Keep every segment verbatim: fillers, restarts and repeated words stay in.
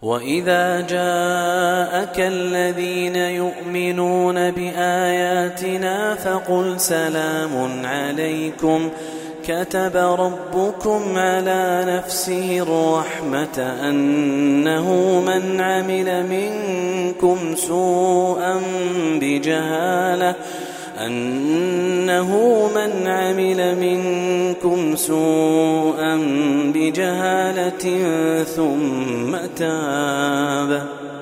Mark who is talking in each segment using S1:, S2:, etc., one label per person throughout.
S1: وإذا جاءك الذين يؤمنون بآياتنا فقل سلام عليكم كتب ربكم على نفسه الرحمة أنه من عمل منكم سوءا بجهالة أنه من عمل منكم سوءا بجهالة ثم تاب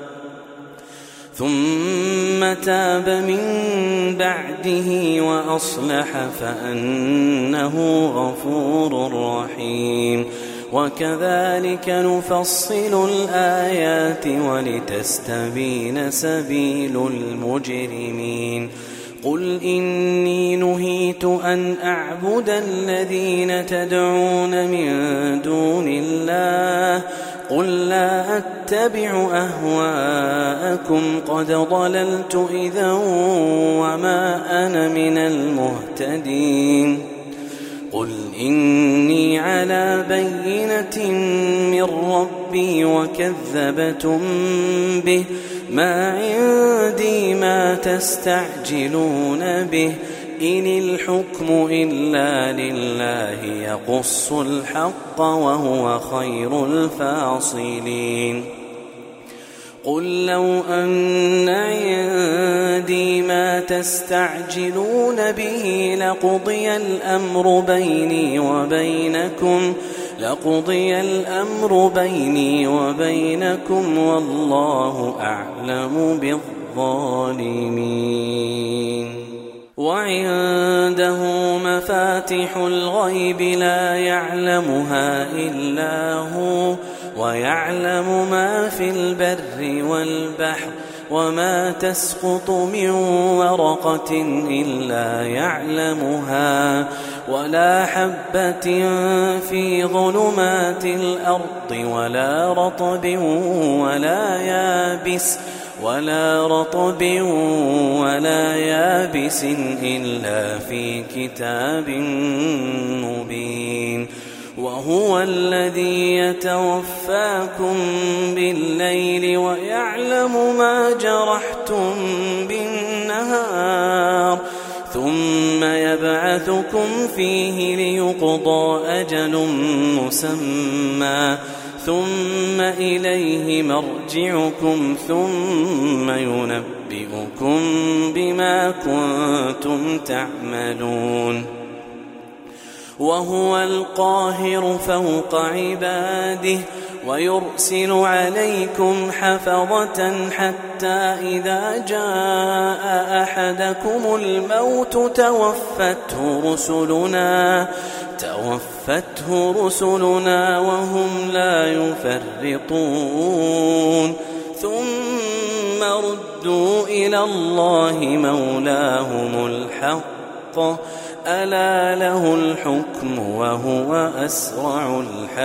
S1: ثم تاب من بعده وأصلح فأنه غفور رحيم. وكذلك نفصل الآيات ولتستبين سبيل المجرمين. قل إني نهيت أن أعبد الذين تدعون من دون الله قل لا أتبع أهواءكم قد ضللت إذا وما أنا من المهتدين. قل إني على بينة من ربي وكذبتم به ما عندي ما تستعجلون به إن الحكم إلا لله يقص الحق وهو خير الفاصلين. قل لو أن عندي ما تستعجلون به لقضي الأمر بيني وبينكم لقضي الأمر بيني وبينكم والله أعلم بالظالمين. وعنده مفاتح الغيب لا يعلمها إلا هو ويعلم ما في البر والبحر وما تسقط من ورقة إلا يعلمها ولا حبة في ظلمات الأرض ولا رطب ولا يابس ولا رطب ولا يابس إلا في كتاب مبين. وهو الذي يتوفاكم بالليل ويعلم ما جرحتم بالنهار ثم يبعثكم فيه ليقضى أجل مسمى ثم إليه مرجعكم ثم ينبئكم بما كنتم تعملون. وهو القاهر فوق عباده ويرسل عليكم حفظة حتى إذا جاء أحدكم الموت توفته رسلنا توفته رسلنا وهم لا يفرطون ثم ردوا إلى الله مولاهم الحق ألا له الحكم وهو أسرع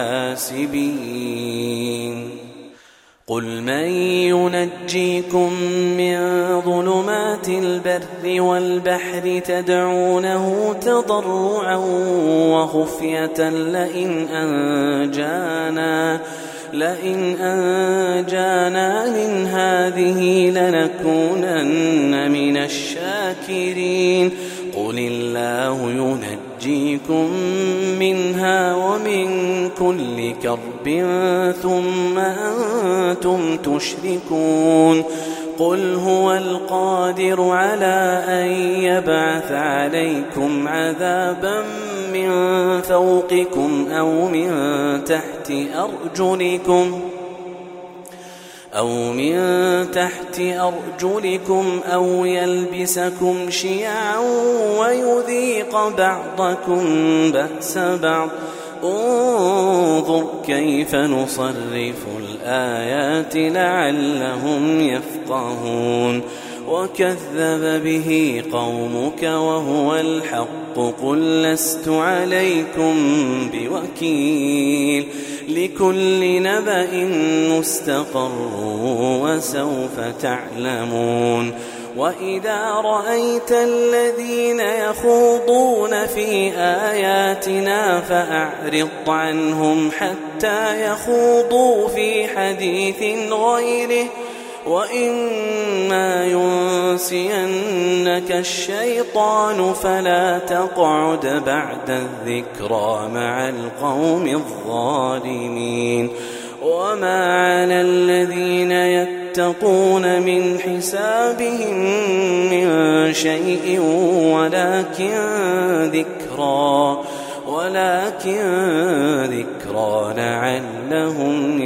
S1: الحاسبين. قل من ينجيكم من ظلمات البر والبحر تدعونه تضرعا وخفية لئن أنجانا لئن أنجانا من هذه لنكونن من الشاكرين. قل الله ينجيكم منها ومن كل كرب ثم أنتم تشركون. قل هو القادر على أن يبعث عليكم عذابا من فوقكم أو من تحت أرجلكم أو من تحت أرجلكم أو يلبسكم شيعا ويذيق بعضكم بأس بعض. انظر كيف نصرف الآيات لعلهم يفقهون. وكذب به قومك وهو الحق قل لست عليكم بوكيل لكل نبأ مستقر وسوف تعلمون. وإذا رأيت الذين يخوضون في آياتنا فأعرض عنهم حتى يخوضوا في حديث غيره وإما ينسينك الشيطان فلا تقعد بعد الذكرى مع القوم الظالمين وما على الذين يتقون من حسابهم من شيء ولكن ذكرى ولكن ذكرى لعلهم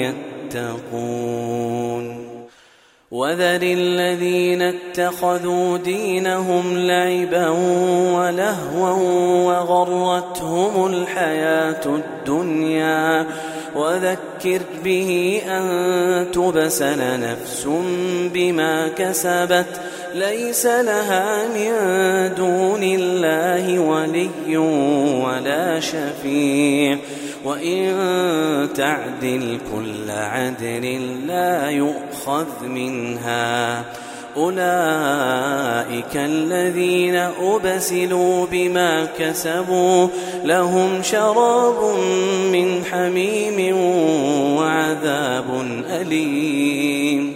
S1: يتقون وذر الذين اتخذوا دينهم لعبا ولهوا وغرتهم الحياة الدنيا وذكر به أن تبسل نفس بما كسبت ليس لها من دون الله ولي ولا شفيع وإن تعدل كل عدل لا يؤخذ منها أولئك الذين أبسلوا بما كسبوا لهم شراب من حميم وعذاب أليم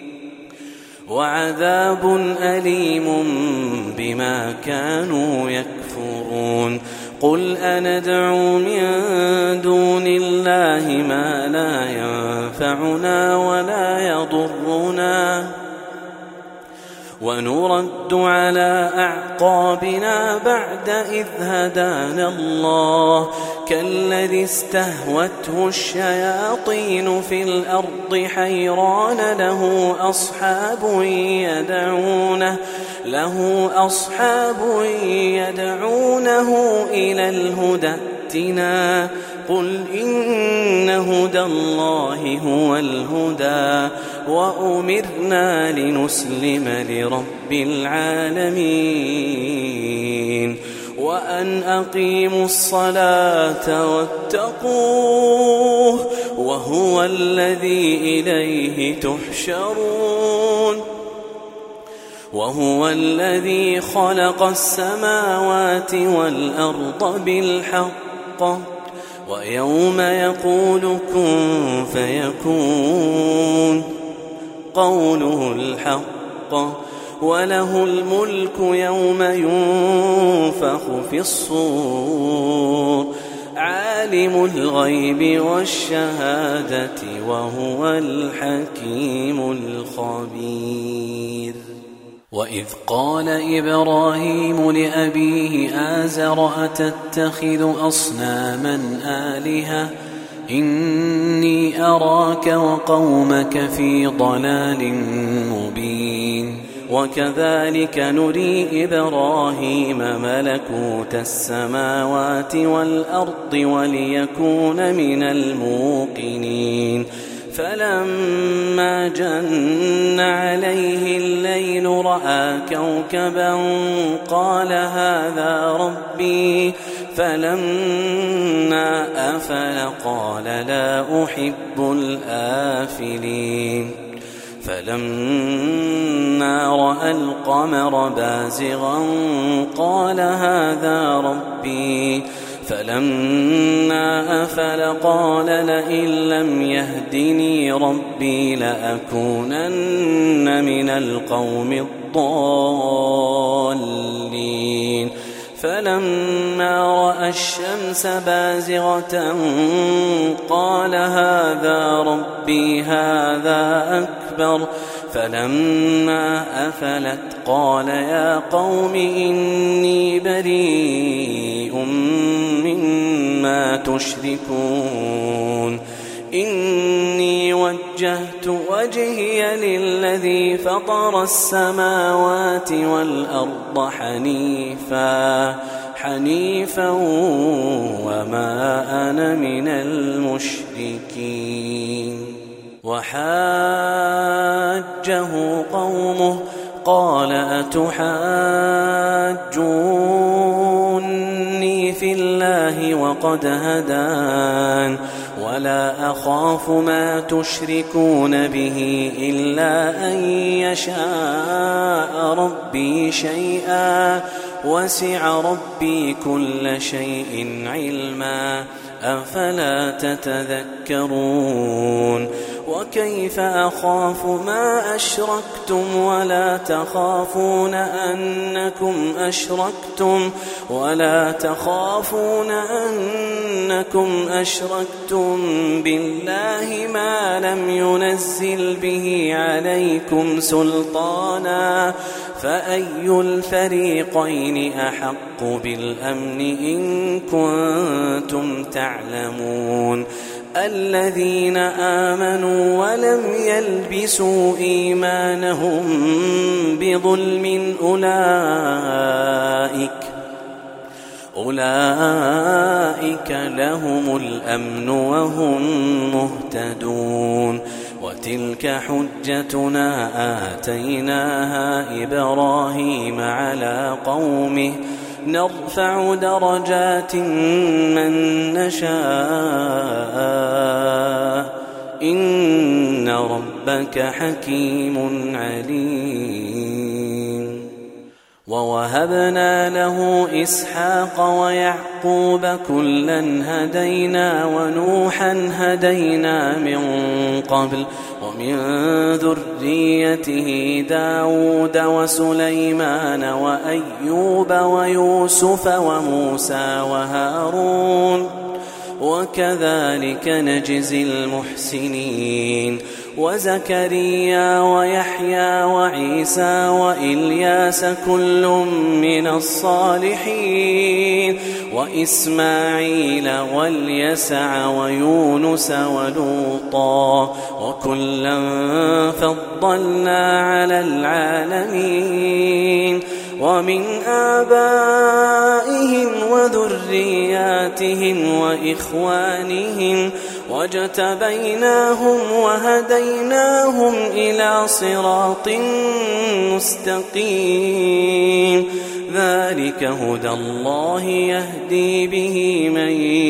S1: وعذاب أليم بما كانوا يكفرون قل أندعو من دون الله ما لا ينفعنا ولا يضرنا ونرد على أعقابنا بعد إذ هدانا الله كالذي استهوته الشياطين في الأرض حيران له أصحاب يدعونه له أصحاب يدعونه إلى الهدى ائتنا قل إن هدى الله هو الهدى وأمرنا لنسلم لرب العالمين وأن أقيموا الصلاة واتقوه وهو الذي إليه تحشرون وهو الذي خلق السماوات والأرض بالحق ويوم يقول كن فيكون قوله الحق وله الملك يوم ينفخ في الصور عالم الغيب والشهادة وهو الحكيم الخبير وإذ قال إبراهيم لأبيه آزر أتتخذ أصناما آلهة إني أراك وقومك في ضلال مبين وكذلك نري إبراهيم ملكوت السماوات والأرض وليكون من الموقنين فلما جن عليه الليل رأى كوكبا قال هذا ربي فلما أفل قال لا أحب الآفلين فلما رأى القمر بازغا قال هذا ربي فلما أفل قال لئن لم يهدني ربي لأكونن من القوم الضالين فلما رأى الشمس بازغة قال هذا ربي هذا أكبر فلما أفلت قال يا قوم إني بريء مما تشركون إني وجهت وجهي للذي فطر السماوات والأرض حنيفا حنيفا وما أنا من المشركين وحاجه قومه قال أتحاجوني في الله وقد هدان ولا أخاف ما تشركون به إلا أن يشاء ربي شيئا وسع ربي كل شيء علما أفلا تتذكرون وكيف أخاف ما أشركتم ولا تخافون أنكم أشركتم ولا تخافون أنكم أشركتم بالله ما لم ينزل به عليكم سلطانا فأي الفريقين أحق بالأمن إن كنتم تعلمون الذين آمنوا ولم يلبسوا إيمانهم بظلم أولئك أولئك لهم الأمن وهم مهتدون وتلك حجتنا آتيناها إبراهيم على قومه نرفع درجات من نشاء إن ربك حكيم عليم ووهبنا له إسحاق ويعقوب كلا هدينا ونوحا هدينا من قبل ومن ذريته داود وسليمان وأيوب ويوسف وموسى وهارون وكذلك نجزي المحسنين وزكريا ويحيى وعيسى وإلياس كل من الصالحين وإسماعيل واليسع ويونس ولوطا وكلا فضلنا على العالمين ومن آبائهم وذرياتهم وإخوانهم واجتبيناهم وهديناهم إلى صراط مستقيم ذلك هدى الله يهدي به من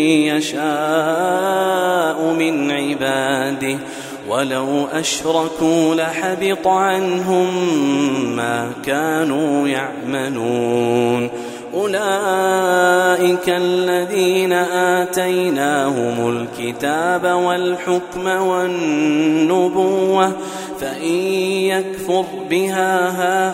S1: يشاء من عباده ولو أشركوا لحبط عنهم ما كانوا يعملون أولئك الذين آتيناهم الكتاب والحكم والنبوة فإن يكفر بها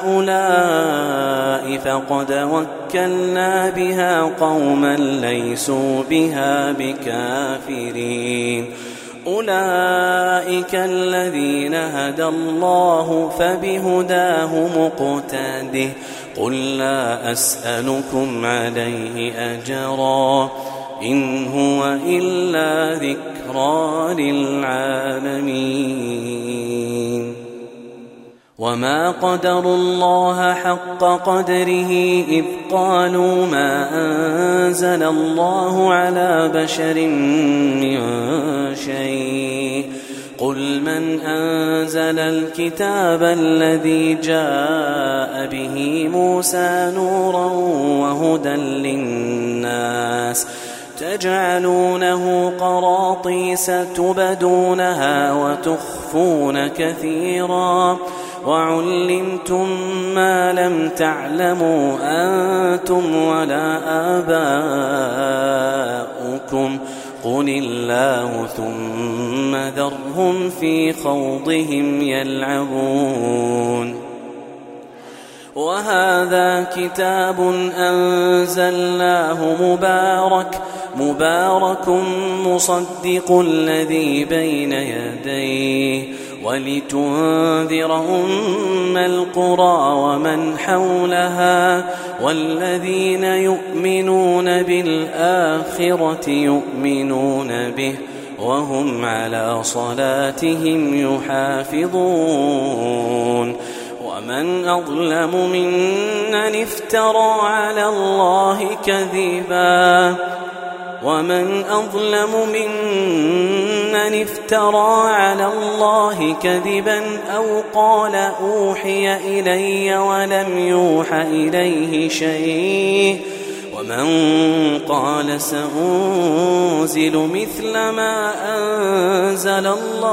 S1: هؤلاء فقد وكلنا بها قوما ليسوا بها بكافرين أولئك الذين هدى الله فبهداه مقتده قل لا أسألكم عليه أجرا إن هو إلا ذكرى للعالمين وما قدروا الله حق قدره إذ قالوا ما أنزل الله على بشر من شيء قل من أنزل الكتاب الذي جاء به موسى نورا وهدى للناس تجعلونه قراطيس تبدونها وتخفون كثيرا وعلمتم ما لم تعلموا أنتم ولا آباؤكم قل الله ثم ذرهم في خوضهم يلعبون وهذا كتاب أنزلناه مبارك مبارك مصدق الذي بين يديه ولتنذر أم القرى ومن حولها والذين يؤمنون بالآخرة يؤمنون به وهم على صلاتهم يحافظون ومن أظلم ممن افترى على الله كذبا ومن أظلم ممن افترى على الله كذبا أو قال أوحي إلي ولم يوح إليه شيء ومن قال سأنزل مثل ما أنزل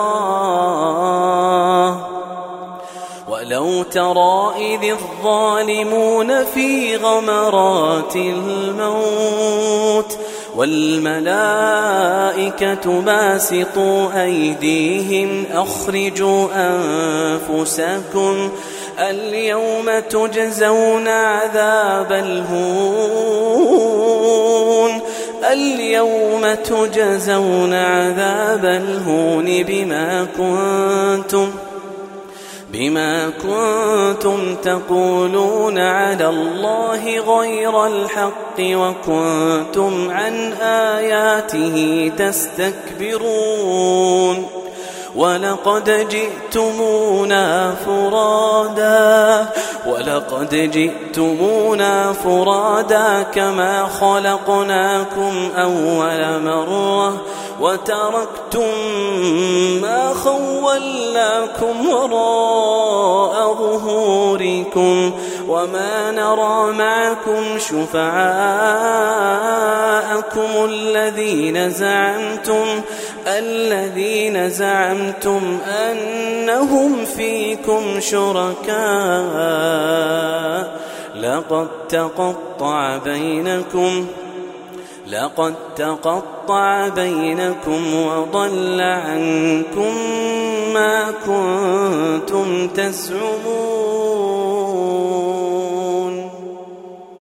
S1: الله ولو ترى إذ الظالمون في غمرات الموت والملائكة باسطوا أيديهم أخرجوا أنفسكم اليوم تجزون عذاب الهون اليوم تجزون عذاب الهون بما كنتم بما كنتم تقولون على الله غير الحق وكنتم عن آياته تستكبرون ولقد جئتمونا فرادا ولقد جئتمونا فرادا كما خلقناكم أول مرة وتركتم ما خولناكم وراء ظهوركم وما نرى معكم شفعاءكم الذين زعمتم الذين زعمتم أنهم فيكم شركاء لقد تقطع بينكم لقد تقطع بينكم وضل عنكم ما كنتم تزعمون.